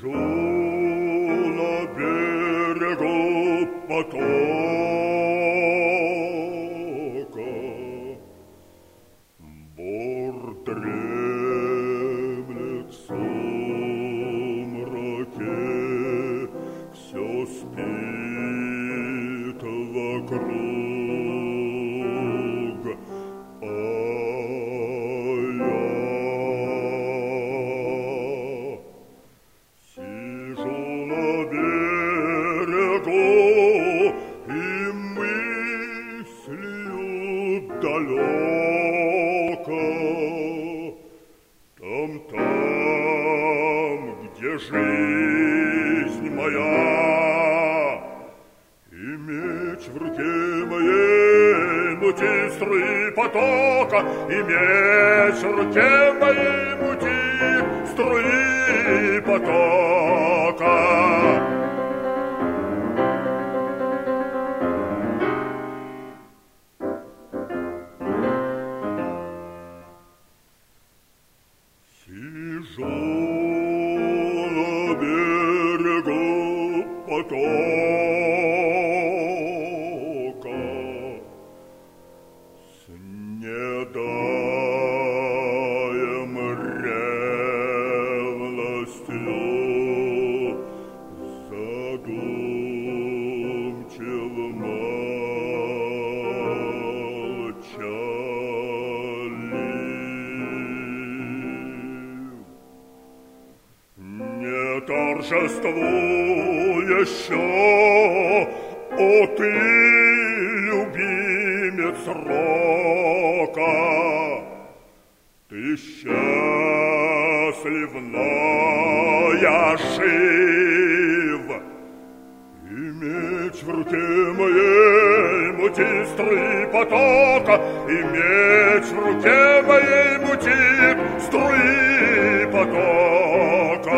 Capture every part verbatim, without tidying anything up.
Сижу на берегу потока, борт дремлет в сумраке, все спит вокруг, а я сижу на берегу и мыслью далеко, там-там, где жизнь моя, и меч в руке моей мутит струи потока, и меч в руке моей мутит струи потока. Сижу на берегу потока, с недаем ревностью задумчиво молчалив. Не торжествуй еще, о ты, любимец рока, ты счастлив, но я жив, и меч в руке моей мутит струи потока, и меч в руке моей мутит струи потока.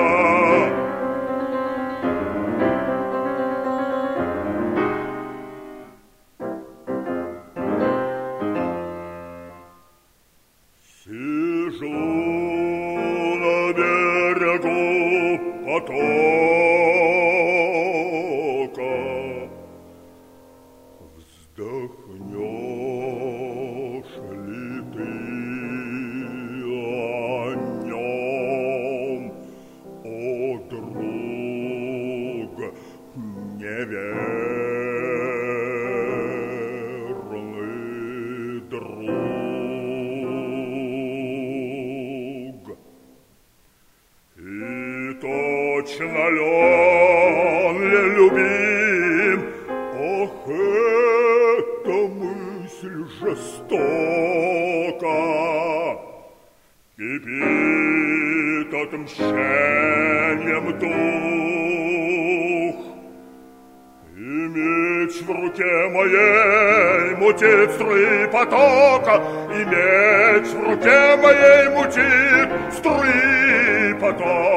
Сижу на берегу потока, вздохнешь ли ты о нем, о друг неверный друг? И точно ли он ли любим? Ох, эта мысль жестока, кипит отмщением дух, и меч в руке моей мутит струи потока, и меч в руке моей мутит струи потока.